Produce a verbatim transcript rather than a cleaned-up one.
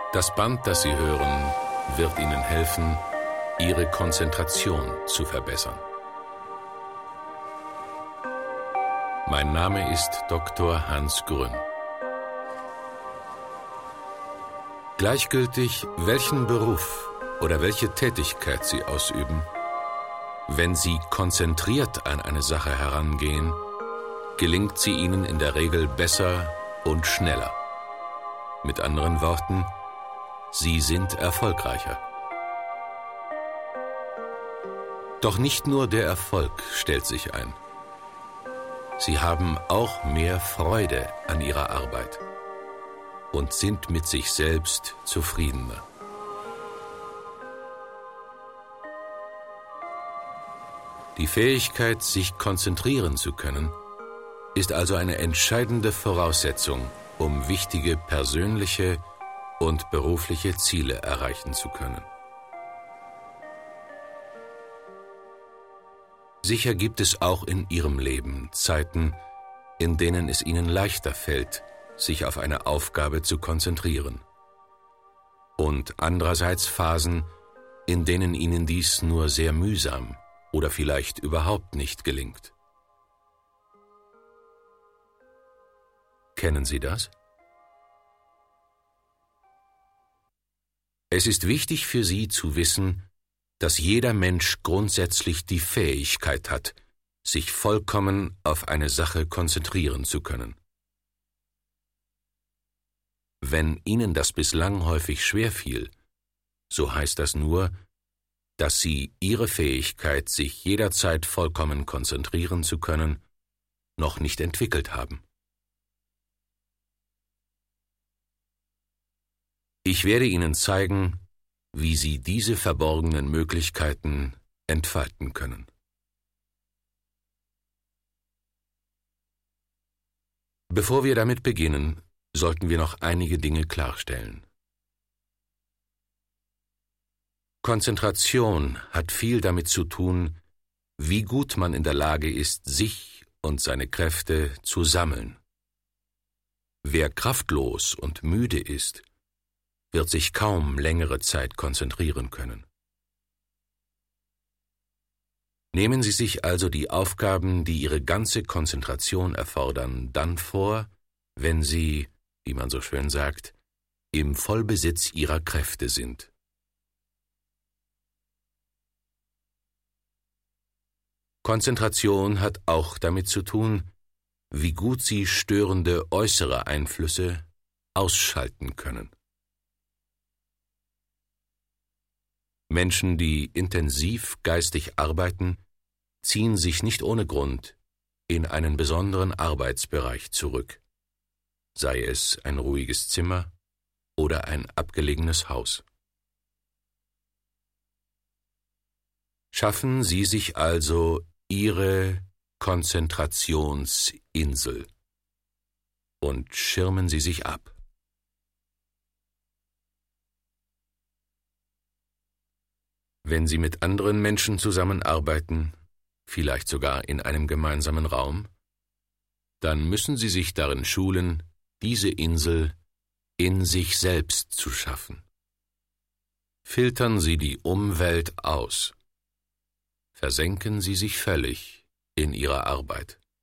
Das Band, das Sie hören, wird Ihnen helfen, Ihre Konzentration zu verbessern. Mein Name ist Doktor Hans Grün. Gleichgültig, welchen Beruf oder welche Tätigkeit Sie ausüben, wenn Sie konzentriert an eine Sache herangehen, gelingt sie Ihnen in der Regel besser und schneller. Mit anderen Worten, Sie sind erfolgreicher. Doch nicht nur der Erfolg stellt sich ein. Sie haben auch mehr Freude an ihrer Arbeit und sind mit sich selbst zufriedener. Die Fähigkeit, sich konzentrieren zu können, ist also eine entscheidende Voraussetzung, um wichtige persönliche und berufliche Ziele erreichen zu können. Sicher gibt es auch in Ihrem Leben Zeiten, in denen es Ihnen leichter fällt, sich auf eine Aufgabe zu konzentrieren. Und andererseits Phasen, in denen Ihnen dies nur sehr mühsam oder vielleicht überhaupt nicht gelingt. Kennen Sie das? Es ist wichtig für Sie zu wissen, dass jeder Mensch grundsätzlich die Fähigkeit hat, sich vollkommen auf eine Sache konzentrieren zu können. Wenn Ihnen das bislang häufig schwerfiel, so heißt das nur, dass Sie Ihre Fähigkeit, sich jederzeit vollkommen konzentrieren zu können, noch nicht entwickelt haben. Ich werde Ihnen zeigen, wie Sie diese verborgenen Möglichkeiten entfalten können. Bevor wir damit beginnen, sollten wir noch einige Dinge klarstellen. Konzentration hat viel damit zu tun, wie gut man in der Lage ist, sich und seine Kräfte zu sammeln. Wer kraftlos und müde ist, wird sich kaum längere Zeit konzentrieren können. Nehmen Sie sich also die Aufgaben, die Ihre ganze Konzentration erfordern, dann vor, wenn Sie, wie man so schön sagt, im Vollbesitz Ihrer Kräfte sind. Konzentration hat auch damit zu tun, wie gut Sie störende äußere Einflüsse ausschalten können. Menschen, die intensiv geistig arbeiten, ziehen sich nicht ohne Grund in einen besonderen Arbeitsbereich zurück, sei es ein ruhiges Zimmer oder ein abgelegenes Haus. Schaffen Sie sich also Ihre Konzentrationsinsel und schirmen Sie sich ab. Wenn Sie mit anderen Menschen zusammenarbeiten, vielleicht sogar in einem gemeinsamen Raum, dann müssen Sie sich darin schulen, diese Insel in sich selbst zu schaffen. Filtern Sie die Umwelt aus. Versenken Sie sich völlig in Ihrer Arbeit.